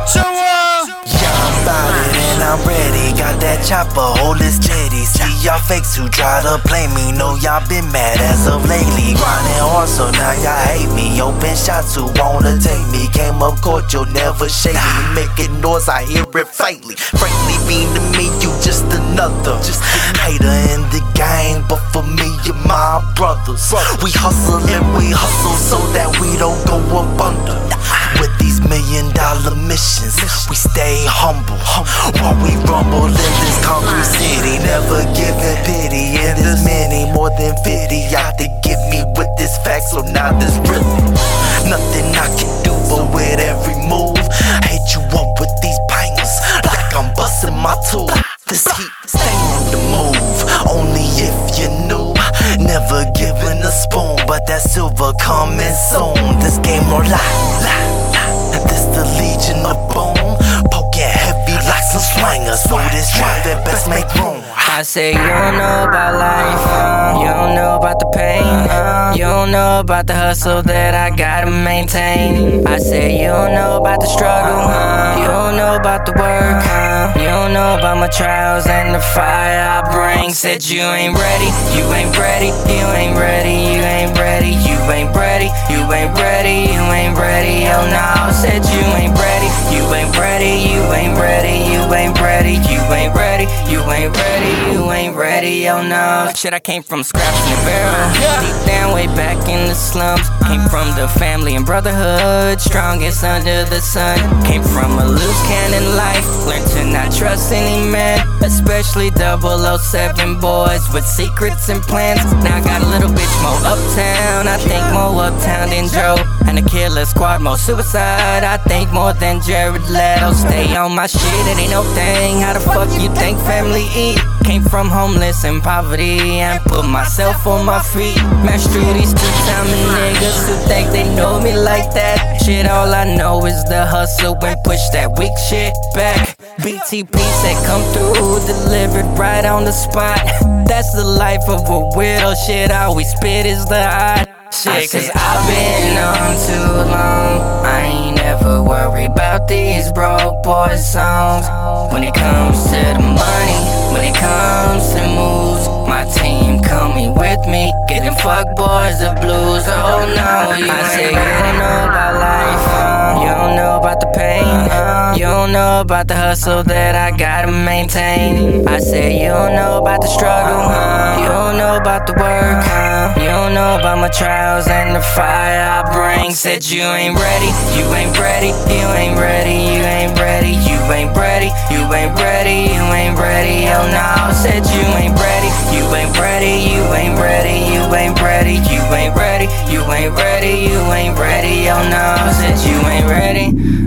Yeah, I'm about it and I'm ready. Got that chopper, hold it steady. See y'all fakes who try to play me. Know y'all been mad as of lately. Grinding hard, so now y'all hate me. Open shots who wanna take me. Came up court, you'll never shake me. Making noise, I hear it faintly. Frankly, mean to me, you just another hater in the game. But for me, you're my brothers. We hustle and we hustle so that we don't go up under. With these $1 million missions, we stay humble while we rumble in this concrete city. Never giving pity, and there's many more than 50 out to get me with this fact. So now there's really nothing I can do, but with every move, hit you up with these bangers like I'm busting my tool. This heat stay on the move, only if you knew. Never giving a spoon, but that silver coming soon. This game more this the Legion of Boom, poking heavy like some slangers. So this rhyme that best make room. I say you don't know about life, you don't know about the pain, you don't know about the hustle that I gotta maintain. I say you don't know about the struggle, you don't know about the work, you don't know about my trials and the fire I bring. Said you ain't ready, you ain't ready, you ain't ready, you ain't ready, you ain't ready, you ain't ready, you ain't ready, oh no. Said you ain't ready, you ain't ready, you ain't ready, you ain't ready, you ain't ready, you ain't ready, you ain't ready, oh no. Shit, I came from scraps in the barrel, deep down way back in the slums. Came from the family and brotherhood, strongest under the sun. Came from a loose cannon life, learned to not trust any man, especially 007 boys with secrets and plans. Now I got a little bitch more uptown, I think more uptown than Joe. And a killer squad, more suicide, I think more than Jared Leto. Stay on my shit, it ain't no thing. How the fuck you think family eat? Came from homeless and poverty and put myself on my feet. Mashed through these two-timing niggas who think they know me like that. Shit, all I know is the hustle and push that weak shit back. BTP said come through, delivered right on the spot. That's the life of a widow, shit, all we spit is the hot shit. Cause I've been on too long, I ain't never worried about these broke boy songs. When it comes to the money, when it comes to moves, my team coming with me, getting fuck boys the blues. Oh no, I say you don't know about life, you don't know about the pain, you don't know about the hustle that I gotta maintain. I say you don't know about the struggle, you don't know about the work, you don't know about my trials and the fire I bring. Said you ain't ready, you ain't ready, you ain't ready, you ain't ready, you ain't ready, you ain't ready, you ain't ready, oh no. Said you ain't ready, you ain't ready, you ain't ready, you ain't ready, you ain't ready, you ain't ready, you ain't ready, oh no. Said you ain't ready,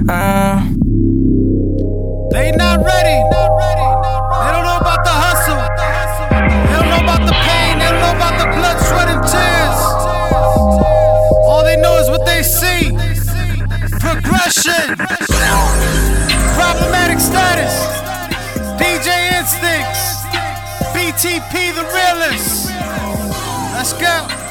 They not ready. They don't know about the hustle. They don't know about the pain. They don't know about the blood, sweat, and tears. All they know is what they see. Progression. Problematic status. DJ Instincts. BTP the realest. Let's go.